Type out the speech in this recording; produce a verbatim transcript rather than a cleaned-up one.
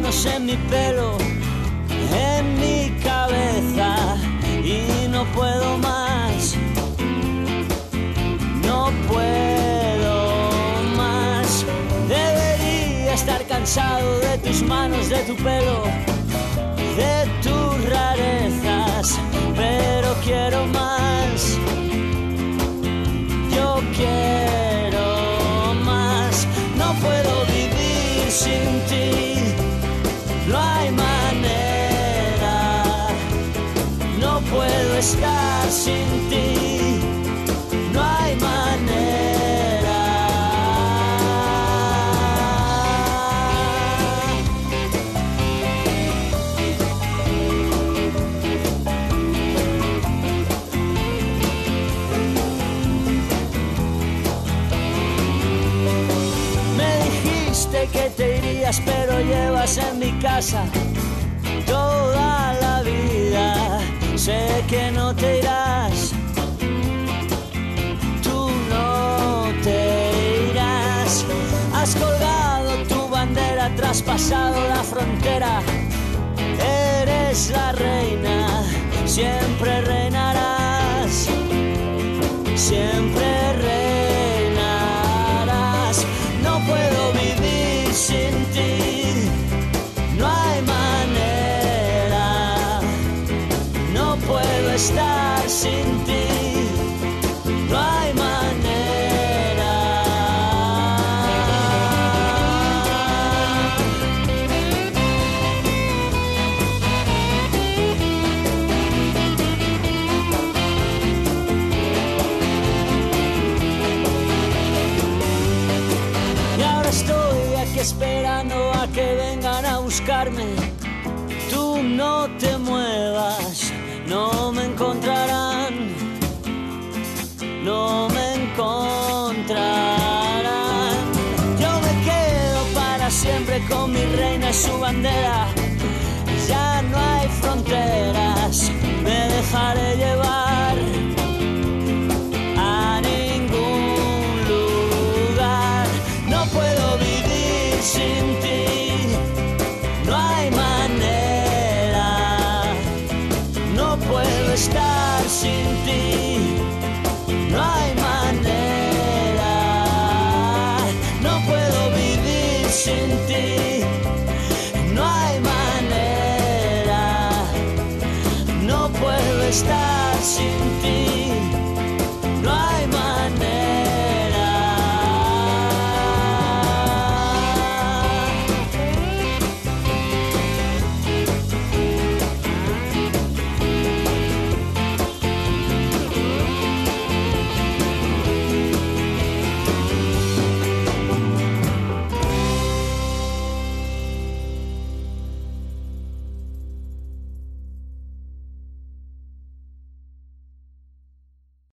manos en mi pelo, en mi cabeza, y no puedo más, no puedo más. Debería estar cansado de tus manos, de tu pelo, de tus rarezas, pero quiero más, yo quiero más. No puedo vivir sin ti, no hay manera, no puedo estar sin ti, no hay manera. Que te irías, pero llevas en mi casa toda la vida. Sé que no te irás, tú no te irás. Has colgado tu bandera, traspasado la frontera. Eres la reina, siempre reinarás, siempre reinarás. No puedo vivir sin ti, no hay manera, no puedo estar sin ti, no hay manera. Y ahora estoy aquí esperando a que vengan a buscarme. Tú no te muevas, no me encontrarán, no me encontrarán. Yo me quedo para siempre con mi reina y su bandera. Ya no hay fronteras, me dejaré llevar a ningún lugar. No puedo vivir sin ti, no hay manera, no puedo estar sin ti, no hay manera, no puedo vivir sin ti, no hay manera, no puedo estar